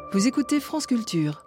Vous écoutez France Culture.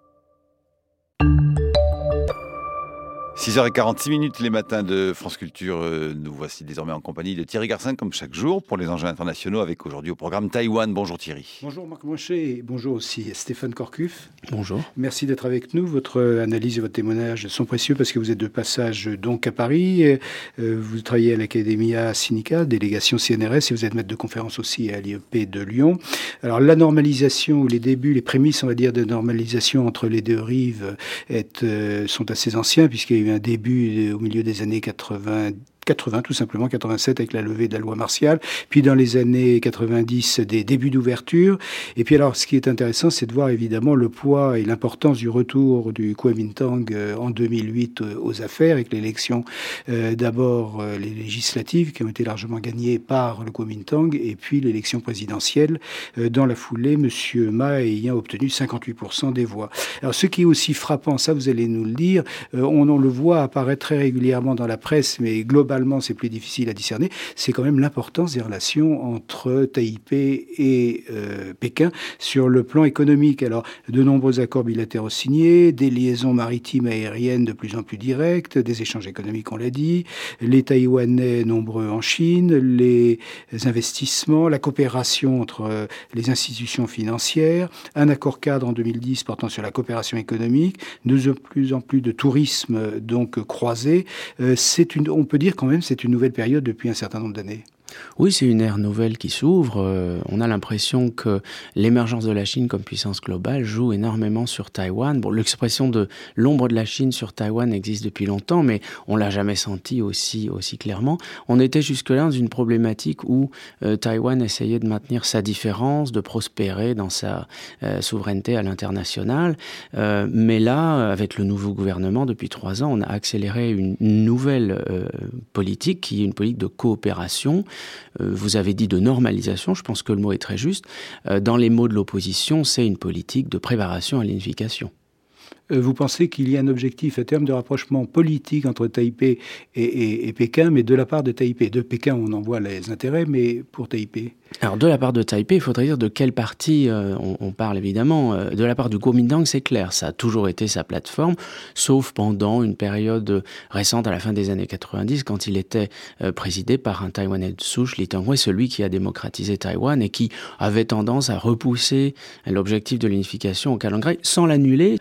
6h46 les matins de France Culture. Nous voici désormais en compagnie de Thierry Garcin, comme chaque jour, pour les enjeux internationaux, avec aujourd'hui au programme Taïwan. Bonjour Thierry. Bonjour Marc Monchet et bonjour aussi Stéphane Corcuff. Bonjour. Merci d'être avec nous. Votre analyse et votre témoignage sont précieux parce que vous êtes de passage donc à Paris. Vous travaillez à l'Academia Sinica, délégation CNRS, et vous êtes maître de conférence aussi à l'IEP de Lyon. Alors la normalisation, ou les débuts, les prémices, on va dire, de normalisation entre les deux rives sont assez anciens, puisqu'il y a eu un début au milieu des années 80 tout simplement, 87 avec la levée de la loi martiale, puis dans les années 90 des débuts d'ouverture. Et puis alors, ce qui est intéressant, c'est de voir évidemment le poids et l'importance du retour du Kuomintang en 2008 aux affaires, avec l'élection d'abord les législatives qui ont été largement gagnées par le Kuomintang, et puis l'élection présidentielle dans la foulée, Monsieur Ma ayant obtenu 58% des voix. Alors ce qui est aussi frappant, ça vous allez nous le dire, on le voit apparaître très régulièrement dans la presse, mais globalement c'est plus difficile à discerner, c'est quand même l'importance des relations entre Taipei et Pékin sur le plan économique. Alors, de nombreux accords bilatéraux signés, des liaisons maritimes aériennes de plus en plus directes, des échanges économiques, on l'a dit, les Taïwanais nombreux en Chine, les investissements, la coopération entre les institutions financières, un accord cadre en 2010 portant sur la coopération économique, de plus en plus de tourisme donc croisé. On peut dire quand même c'est une nouvelle période depuis un certain nombre d'années. Oui, c'est une ère nouvelle qui s'ouvre. On a l'impression que l'émergence de la Chine comme puissance globale joue énormément sur Taïwan. Bon, l'expression de l'ombre de la Chine sur Taïwan existe depuis longtemps, mais on l'a jamais senti aussi clairement. On était jusque-là dans une problématique où Taïwan essayait de maintenir sa différence, de prospérer dans sa souveraineté à l'international. Mais là, avec le nouveau gouvernement, depuis 3 ans, on a accéléré une nouvelle politique qui est une politique de coopération. Vous avez dit de normalisation, je pense que le mot est très juste. Dans les mots de l'opposition, c'est une politique de préparation à l'unification. Vous pensez qu'il y a un objectif à terme de rapprochement politique entre Taipei et Pékin, mais de la part de Taipei. De Pékin, on en voit les intérêts, mais pour Taipei. Alors, de la part de Taipei, il faudrait dire de quelle partie on parle, évidemment. De la part du Kuomintang, c'est clair, ça a toujours été sa plateforme, sauf pendant une période récente, à la fin des années 90, quand il était présidé par un Taïwanais de souche, Lee Teng-hui, celui qui a démocratisé Taïwan et qui avait tendance à repousser l'objectif de l'unification au calendrier, sans l'annuler,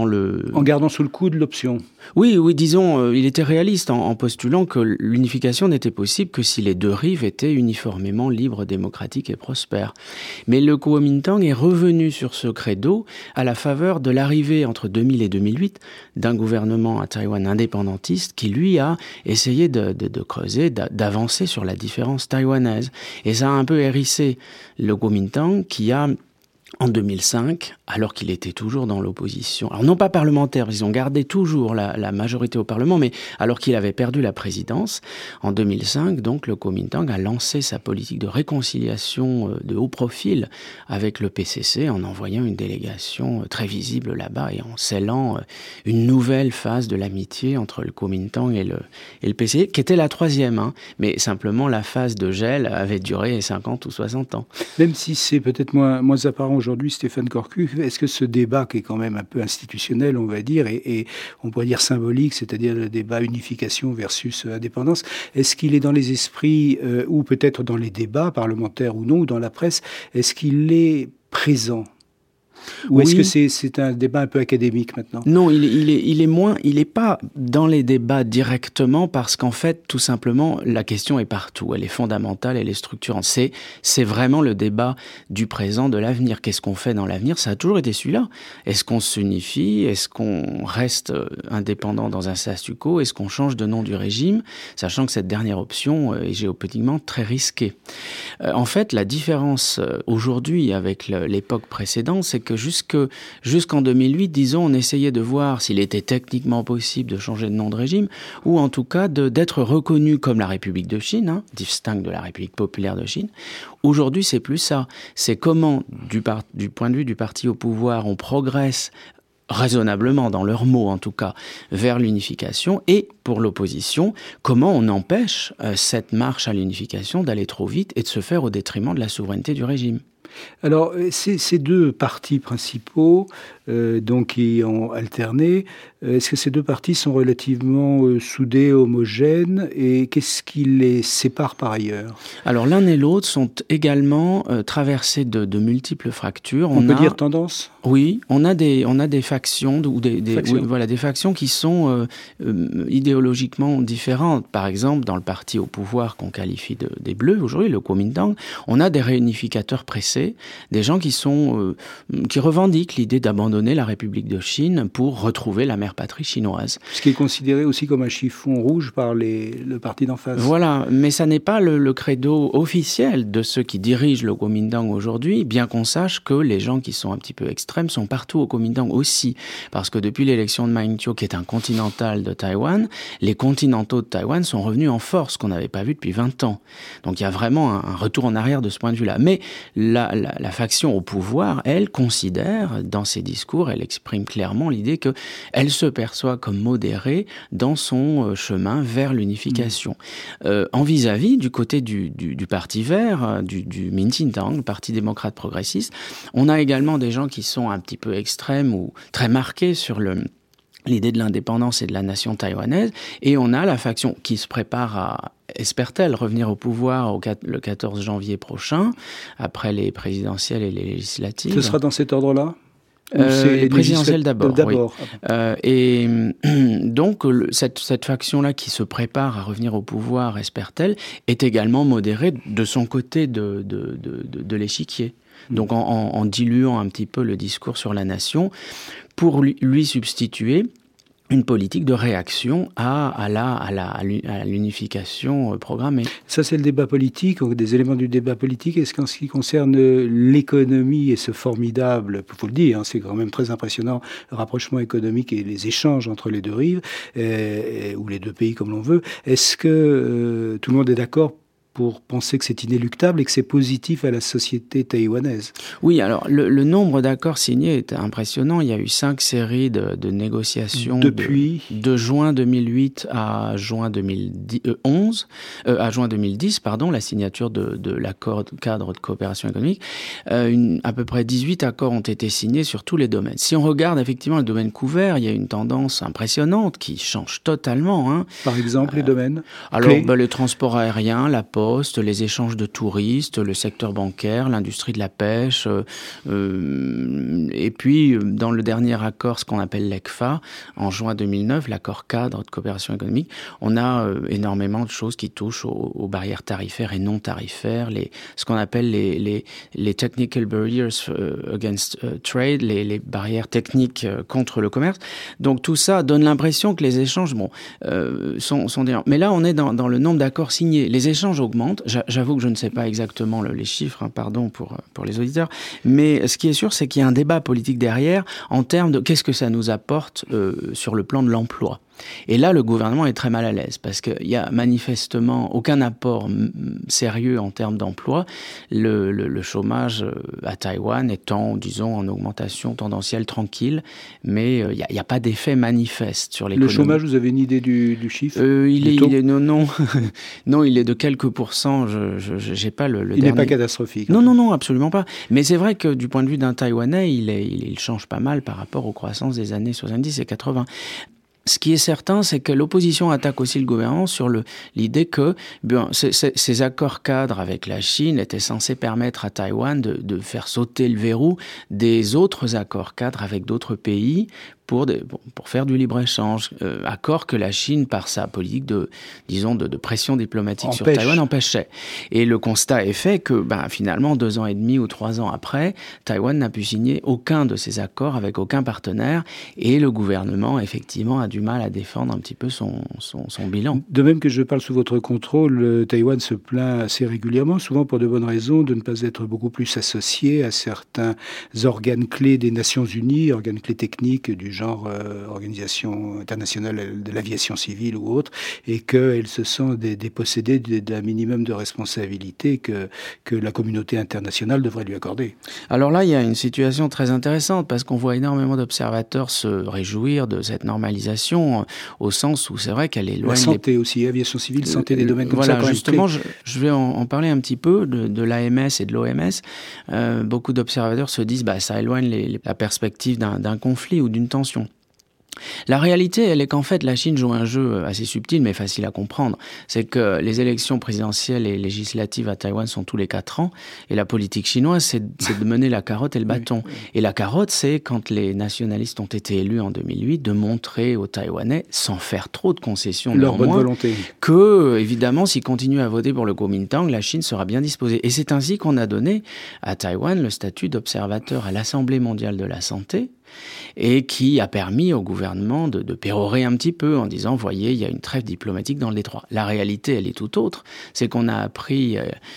En gardant sous le coude l'option. Oui, disons, il était réaliste en postulant que l'unification n'était possible que si les deux rives étaient uniformément libres, démocratiques et prospères. Mais le Kuomintang est revenu sur ce credo à la faveur de l'arrivée entre 2000 et 2008 d'un gouvernement à Taïwan indépendantiste qui, lui, a essayé de creuser, d'avancer sur la différence taïwanaise. Et ça a un peu hérissé le Kuomintang qui a, en 2005, alors qu'il était toujours dans l'opposition, alors non pas parlementaire, ils ont gardé toujours la majorité au Parlement, mais alors qu'il avait perdu la présidence, en 2005, donc le Kuomintang a lancé sa politique de réconciliation de haut profil avec le PCC en envoyant une délégation très visible là-bas et en scellant une nouvelle phase de l'amitié entre le Kuomintang et le PCC, qui était la 3e, mais simplement la phase de gel avait duré 50 ou 60 ans. Même si c'est peut-être moins apparent aujourd'hui, Stéphane Corcuff, est-ce que ce débat qui est quand même un peu institutionnel, on va dire, et on pourrait dire symbolique, c'est-à-dire le débat unification versus indépendance, est-ce qu'il est dans les esprits, ou peut-être dans les débats parlementaires ou non, ou dans la presse, est-ce qu'il est présent ? Ou est-ce que c'est un débat un peu académique maintenant ? Non, il est pas dans les débats directement parce qu'en fait, tout simplement, la question est partout. Elle est fondamentale, elle est structurante. C'est vraiment le débat du présent, de l'avenir. Qu'est-ce qu'on fait dans l'avenir ? Ça a toujours été celui-là. Est-ce qu'on s'unifie ? Est-ce qu'on reste indépendant dans un statu quo ? Est-ce qu'on change de nom du régime ? Sachant que cette dernière option est géopolitiquement très risquée. En fait, la différence aujourd'hui avec l'époque précédente, c'est que jusqu'en 2008, disons, on essayait de voir s'il était techniquement possible de changer de nom de régime, ou en tout cas d'être reconnu comme la République de Chine, distincte de la République populaire de Chine. Aujourd'hui, c'est plus ça. C'est comment, du point de vue du parti au pouvoir, on progresse raisonnablement, dans leurs mots en tout cas, vers l'unification, et pour l'opposition, comment on empêche cette marche à l'unification d'aller trop vite et de se faire au détriment de la souveraineté du régime. Alors, ces deux partis principaux, donc qui ont alterné, est-ce que ces deux partis sont relativement soudés, homogènes, et qu'est-ce qui les sépare par ailleurs? Alors, l'un et l'autre sont également traversés de multiples fractures. On peut dire tendance? Oui, on a des factions ou des factions qui sont idéologiquement différentes. Par exemple, dans le parti au pouvoir qu'on qualifie des Bleus aujourd'hui, le Kuomintang, on a des réunificateurs pressés, des gens qui revendiquent l'idée d'abandonner la République de Chine pour retrouver la mère patrie chinoise. Ce qui est considéré aussi comme un chiffon rouge par le parti d'en face. Voilà, mais ça n'est pas le credo officiel de ceux qui dirigent le Kuomintang aujourd'hui, bien qu'on sache que les gens qui sont un petit peu extrêmes sont partout au Kuomintang aussi. Parce que depuis l'élection de Ma Ying-jeou, qui est un continental de Taïwan, les continentaux de Taïwan sont revenus en force, qu'on n'avait pas vu depuis 20 ans. Donc il y a vraiment un retour en arrière de ce point de vue-là. Mais la faction au pouvoir, elle considère, dans ses discours, elle exprime clairement l'idée qu'elle se perçoit comme modérée dans son chemin vers l'unification. En vis-à-vis, du côté du Parti vert, du Kuomintang, le Parti démocrate progressiste, on a également des gens qui sont un petit peu extrêmes ou très marqués sur l'idée de l'indépendance et de la nation taïwanaise, et on a la faction qui se prépare à, espère-t-elle, revenir au pouvoir le 14 janvier prochain, après les présidentielles et les législatives. Ce sera dans cet ordre-là ? Présidentielle d'abord. Oui. Et donc, cette faction-là qui se prépare à revenir au pouvoir, espère-t-elle, est également modérée de son côté de l'échiquier. Donc, en diluant un petit peu le discours sur la nation, pour lui substituer une politique de réaction à l'unification programmée. Ça, c'est le débat politique, des éléments du débat politique. Est-ce qu'en ce qui concerne l'économie et ce formidable, il faut le dire, c'est quand même très impressionnant, le rapprochement économique et les échanges entre les deux rives, ou les deux pays comme l'on veut, est-ce que tout le monde est d'accord pour penser que c'est inéluctable et que c'est positif à la société taïwanaise? Oui, alors le nombre d'accords signés est impressionnant. Il y a eu 5 séries de négociations depuis de juin 2008 à juin 2010, la signature de l'accord cadre de coopération économique. À peu près 18 accords ont été signés sur tous les domaines. Si on regarde effectivement le domaine couvert, il y a une tendance impressionnante qui change totalement. Par exemple, les domaines? Alors, le transport aérien, la poste, les échanges de touristes, le secteur bancaire, l'industrie de la pêche, et puis dans le dernier accord, ce qu'on appelle l'ECFA, en juin 2009, l'accord cadre de coopération économique, on a énormément de choses qui touchent aux barrières tarifaires et non tarifaires, ce qu'on appelle les technical barriers against trade, les barrières techniques contre le commerce. Donc tout ça donne l'impression que les échanges sont différents. Mais là, on est dans le nombre d'accords signés. Les échanges augmente. J'avoue que je ne sais pas exactement les chiffres, pardon pour les auditeurs, mais ce qui est sûr, c'est qu'il y a un débat politique derrière en termes de qu'est-ce que ça nous apporte sur le plan de l'emploi. Et là, le gouvernement est très mal à l'aise parce qu'il y a manifestement aucun apport sérieux en termes d'emploi. Le chômage à Taïwan étant, disons, en augmentation tendancielle tranquille, mais il n'y a pas d'effet manifeste sur l'économie. Le chômage, vous avez une idée du chiffre? Non, il est de quelques pourcents. Je n'ai pas le dernier. Il n'est pas catastrophique. Non, absolument pas. Mais c'est vrai que du point de vue d'un Taïwanais, il change pas mal par rapport aux croissances des années 70 et 80. Ce qui est certain, c'est que l'opposition attaque aussi le gouvernement sur l'idée que ces accords cadres avec la Chine étaient censés permettre à Taïwan de faire sauter le verrou des autres accords cadres avec d'autres pays pour faire du libre-échange. Accord que la Chine, par sa politique de pression diplomatique sur Taïwan, empêchait. Et le constat est fait que, finalement, 2 ans et demi ou 3 ans après, Taïwan n'a pu signer aucun de ces accords avec aucun partenaire. Et le gouvernement, effectivement, a du mal à défendre un petit peu son bilan. De même que je parle sous votre contrôle, Taïwan se plaint assez régulièrement, souvent pour de bonnes raisons, de ne pas être beaucoup plus associé à certains organes clés des Nations Unies, organes clés techniques du genre genre Organisation internationale de l'aviation civile ou autre, et qu'elles se sont dépossédées d'un minimum de responsabilité que la communauté internationale devrait lui accorder. Alors là, il y a une situation très intéressante parce qu'on voit énormément d'observateurs se réjouir de cette normalisation au sens où c'est vrai qu'elle éloigne... La santé aussi, aviation civile, santé, des domaines comme voilà, ça. Justement, je vais en parler un petit peu de l'AMS et de l'OMS. Beaucoup d'observateurs se disent ça éloigne la perspective d'un conflit ou d'une tension. La réalité, elle est qu'en fait, la Chine joue un jeu assez subtil, mais facile à comprendre. C'est que les élections présidentielles et législatives à Taïwan sont tous les 4 ans, et la politique chinoise, c'est de mener la carotte et le bâton. Oui. Et la carotte, c'est, quand les nationalistes ont été élus en 2008, de montrer aux Taïwanais, sans faire trop de concessions, leur bonne volonté, que, évidemment, s'ils continuent à voter pour le Kuomintang, la Chine sera bien disposée. Et c'est ainsi qu'on a donné à Taïwan le statut d'observateur à l'Assemblée mondiale de la santé, et qui a permis au gouvernement de pérorer un petit peu en disant, voyez, il y a une trêve diplomatique dans le détroit. La réalité, elle est tout autre. C'est qu'on a appris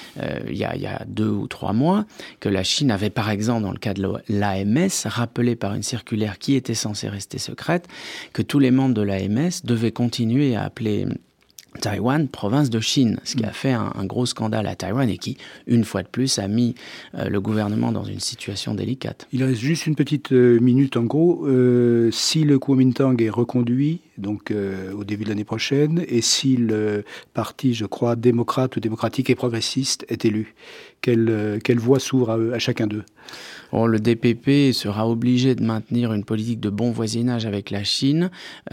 il y a 2 ou 3 mois que la Chine avait, par exemple, dans le cas de l'AMS, rappelé par une circulaire qui était censée rester secrète, que tous les membres de l'AMS devaient continuer à appeler Taïwan, province de Chine, ce qui a fait un gros scandale à Taïwan et qui, une fois de plus, a mis le gouvernement dans une situation délicate. Il reste juste une petite minute en gros. Si le Kuomintang est reconduit, donc au début de l'année prochaine, et si le parti, je crois, démocrate ou démocratique et progressiste est élu, quelle voie s'ouvre à chacun d'eux ? Le DPP sera obligé de maintenir une politique de bon voisinage avec la Chine.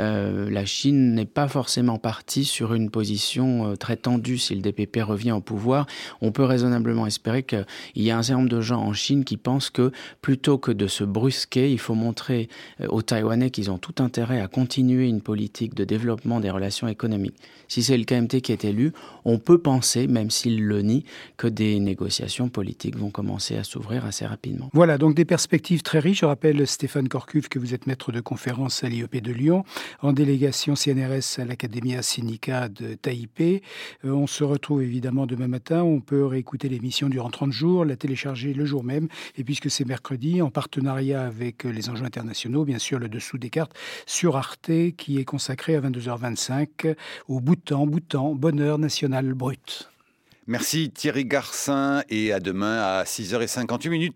La Chine n'est pas forcément partie sur une position très tendue si le DPP revient au pouvoir. On peut raisonnablement espérer qu'il y a un certain nombre de gens en Chine qui pensent que plutôt que de se brusquer, il faut montrer aux Taïwanais qu'ils ont tout intérêt à continuer une politique de développement des relations économiques. Si c'est le KMT qui est élu, on peut penser, même s'il le nie, que des négociations politiques vont commencer à s'ouvrir assez rapidement. Voilà, donc des perspectives très riches. Je rappelle, Stéphane Corcuve, que vous êtes maître de conférence à l'IEP de Lyon, en délégation CNRS à l'Academia Sinica de Taipei. On se retrouve évidemment demain matin. On peut réécouter l'émission durant 30 jours, la télécharger le jour même. Et puisque c'est mercredi, en partenariat avec les enjeux internationaux, bien sûr, le dessous des cartes sur Arte, qui est consacré à 22h25 au Bhoutan, bonheur national brut. Merci Thierry Garcin et à demain à 6h58.